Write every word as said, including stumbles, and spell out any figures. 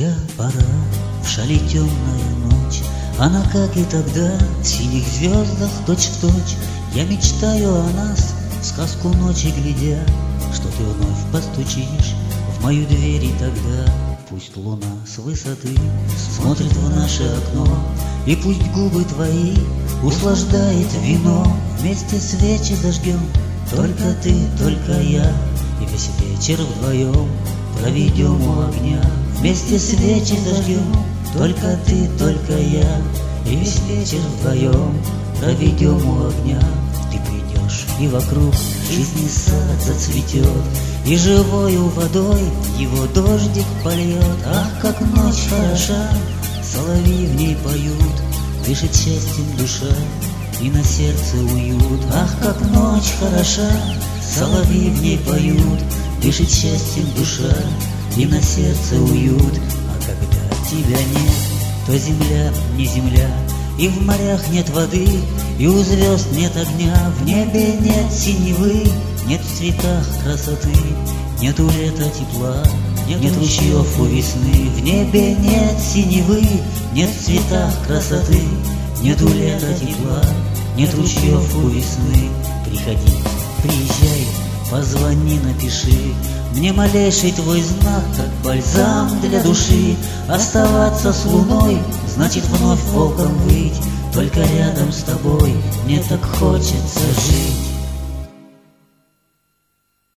Твоя пора, в шале темная ночь, она, как и тогда, в синих звездах точь-в-точь. Я мечтаю о нас, в сказку ночи глядя, что ты вновь постучишь в мою дверь, и тогда пусть луна с высоты смотрит в наше окно, и пусть губы твои услаждает вино. Вместе свечи зажгем, только ты, только я, и весь вечер вдвоем проведем у огня. Вместе свечи зажгем, только ты, только я, и весь вечер вдвоем проведем у огня. Ты придешь, и вокруг жизни сад зацветет, и живою водой его дождик польет. Ах, как ночь хороша, соловьи в ней поют, дышит счастьем душа, и на сердце уют. Ах, как ночь хороша, соловьи в ней поют, дышит счастьем душа, и на сердце уют. А когда тебя нет, то земля не земля, и в морях нет воды, и у звезд нет огня. В небе нет синевы, нет в цветах красоты, нету лета тепла, нет ручьев у весны. В небе нет синевы, нет в цветах красоты, нету лета тепла, нет ручьев у весны. Приходи, приезжай, позвони, напиши мне малейший твой знак, как бальзам для души. Оставаться с луной значит вновь волком выть, только рядом с тобой мне так хочется жить.